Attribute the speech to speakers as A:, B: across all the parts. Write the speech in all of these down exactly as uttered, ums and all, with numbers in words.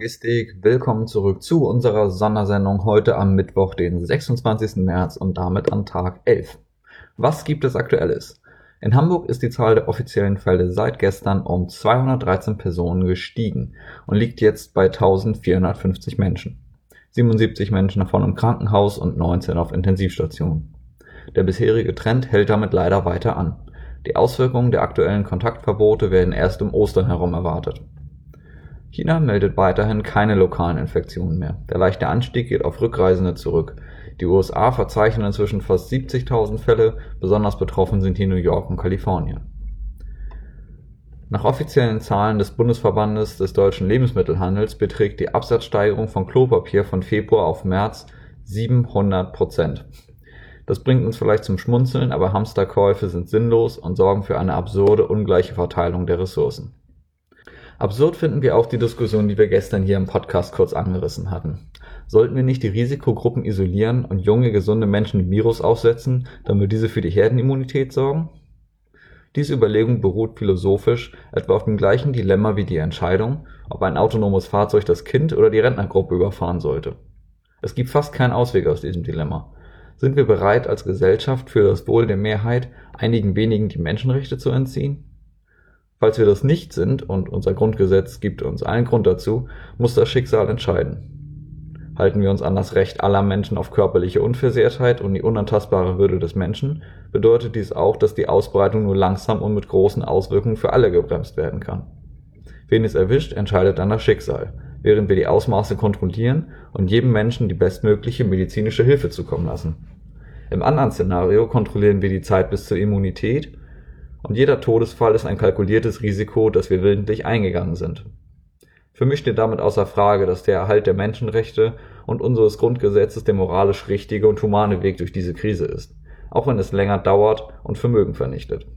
A: Logistik, willkommen zurück zu unserer Sondersendung heute am Mittwoch, den sechsundzwanzigsten März und damit an Tag elf. Was gibt es Aktuelles? In Hamburg ist die Zahl der offiziellen Fälle seit gestern um zweihundertdreizehn Personen gestiegen und liegt jetzt bei eintausendvierhundertfünfzig Menschen. siebenundsiebzig Menschen davon im Krankenhaus und neunzehn auf Intensivstationen. Der bisherige Trend hält damit leider weiter an. Die Auswirkungen der aktuellen Kontaktverbote werden erst um Ostern herum erwartet. China meldet weiterhin keine lokalen Infektionen mehr. Der leichte Anstieg geht auf Rückreisende zurück. Die U S A verzeichnen inzwischen fast siebzigtausend Fälle, besonders betroffen sind hier New York und Kalifornien. Nach offiziellen Zahlen des Bundesverbandes des deutschen Lebensmittelhandels beträgt die Absatzsteigerung von Klopapier von Februar auf März siebenhundert Prozent. Das bringt uns vielleicht zum Schmunzeln, aber Hamsterkäufe sind sinnlos und sorgen für eine absurde, ungleiche Verteilung der Ressourcen. Absurd finden wir auch die Diskussion, die wir gestern hier im Podcast kurz angerissen hatten. Sollten wir nicht die Risikogruppen isolieren und junge, gesunde Menschen dem Virus aussetzen, damit diese für die Herdenimmunität sorgen? Diese Überlegung beruht philosophisch etwa auf dem gleichen Dilemma wie die Entscheidung, ob ein autonomes Fahrzeug das Kind oder die Rentnergruppe überfahren sollte. Es gibt fast keinen Ausweg aus diesem Dilemma. Sind wir bereit, als Gesellschaft für das Wohl der Mehrheit einigen wenigen die Menschenrechte zu entziehen? Falls wir das nicht sind, und unser Grundgesetz gibt uns allen Grund dazu, muss das Schicksal entscheiden. Halten wir uns an das Recht aller Menschen auf körperliche Unversehrtheit und die unantastbare Würde des Menschen, bedeutet dies auch, dass die Ausbreitung nur langsam und mit großen Auswirkungen für alle gebremst werden kann. Wen es erwischt, entscheidet dann das Schicksal, während wir die Ausmaße kontrollieren und jedem Menschen die bestmögliche medizinische Hilfe zukommen lassen. Im anderen Szenario kontrollieren wir die Zeit bis zur Immunität, und jeder Todesfall ist ein kalkuliertes Risiko, das wir willentlich eingegangen sind. Für mich steht damit außer Frage, dass der Erhalt der Menschenrechte und unseres Grundgesetzes der moralisch richtige und humane Weg durch diese Krise ist, auch wenn es länger dauert und Vermögen vernichtet.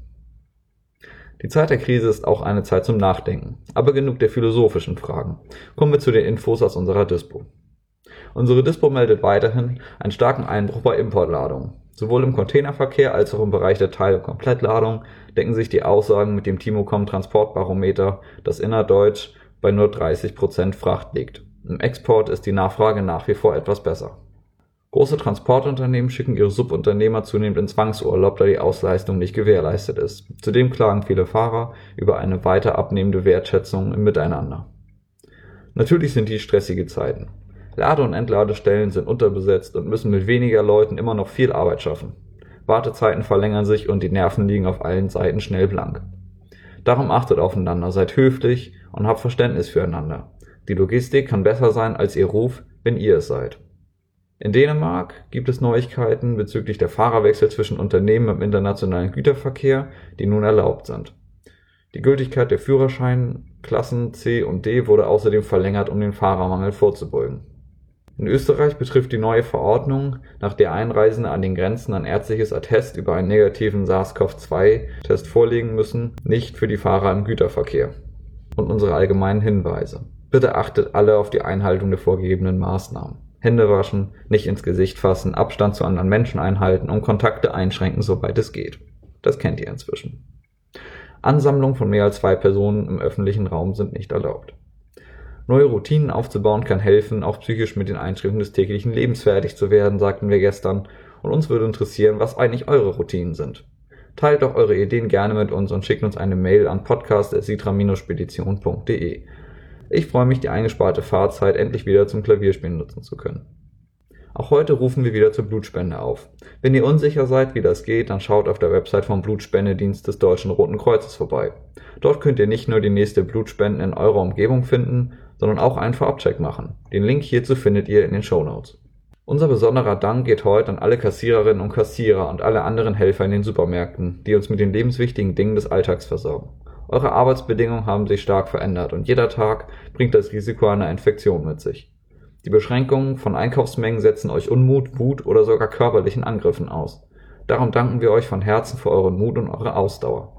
A: Die Zeit der Krise ist auch eine Zeit zum Nachdenken, aber genug der philosophischen Fragen. Kommen wir zu den Infos aus unserer Dispo. Unsere Dispo meldet weiterhin einen starken Einbruch bei Importladungen. Sowohl im Containerverkehr als auch im Bereich der Teil- und Komplettladung decken sich die Aussagen mit dem Timocom Transportbarometer, das innerdeutsch bei nur dreißig Prozent Fracht liegt. Im Export ist die Nachfrage nach wie vor etwas besser. Große Transportunternehmen schicken ihre Subunternehmer zunehmend in Zwangsurlaub, da die Ausleistung nicht gewährleistet ist. Zudem klagen viele Fahrer über eine weiter abnehmende Wertschätzung im Miteinander. Natürlich sind dies stressige Zeiten. Lade- und Entladestellen sind unterbesetzt und müssen mit weniger Leuten immer noch viel Arbeit schaffen. Wartezeiten verlängern sich und die Nerven liegen auf allen Seiten schnell blank. Darum achtet aufeinander, seid höflich und habt Verständnis füreinander. Die Logistik kann besser sein als ihr Ruf, wenn ihr es seid. In Dänemark gibt es Neuigkeiten bezüglich der Fahrerwechsel zwischen Unternehmen im internationalen Güterverkehr, die nun erlaubt sind. Die Gültigkeit der Führerscheinklassen C und D wurde außerdem verlängert, um dem Fahrermangel vorzubeugen. In Österreich betrifft die neue Verordnung, nach der Einreisende an den Grenzen ein ärztliches Attest über einen negativen SARS-C o V zwei Test vorlegen müssen, nicht für die Fahrer im Güterverkehr. Und unsere allgemeinen Hinweise. Bitte achtet alle auf die Einhaltung der vorgegebenen Maßnahmen. Hände waschen, nicht ins Gesicht fassen, Abstand zu anderen Menschen einhalten und Kontakte einschränken, soweit es geht. Das kennt ihr inzwischen. Ansammlungen von mehr als zwei Personen im öffentlichen Raum sind nicht erlaubt. Neue Routinen aufzubauen kann helfen, auch psychisch mit den Einschränkungen des täglichen Lebens fertig zu werden, sagten wir gestern, und uns würde interessieren, was eigentlich eure Routinen sind. Teilt doch eure Ideen gerne mit uns und schickt uns eine Mail an podcast at sitra spedition punkt de. Ich freue mich, die eingesparte Fahrzeit endlich wieder zum Klavierspielen nutzen zu können. Auch heute rufen wir wieder zur Blutspende auf. Wenn ihr unsicher seid, wie das geht, dann schaut auf der Website vom Blutspendedienst des Deutschen Roten Kreuzes vorbei. Dort könnt ihr nicht nur die nächste Blutspende in eurer Umgebung finden, sondern auch einen Vorabcheck machen. Den Link hierzu findet ihr in den Shownotes. Unser besonderer Dank geht heute an alle Kassiererinnen und Kassierer und alle anderen Helfer in den Supermärkten, die uns mit den lebenswichtigen Dingen des Alltags versorgen. Eure Arbeitsbedingungen haben sich stark verändert und jeder Tag bringt das Risiko einer Infektion mit sich. Die Beschränkungen von Einkaufsmengen setzen euch Unmut, Wut oder sogar körperlichen Angriffen aus. Darum danken wir euch von Herzen für euren Mut und eure Ausdauer.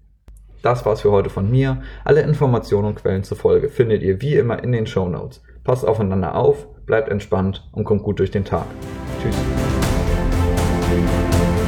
A: Das war's für heute von mir. Alle Informationen und Quellen zur Folge findet ihr wie immer in den Shownotes. Passt aufeinander auf, bleibt entspannt und kommt gut durch den Tag. Tschüss.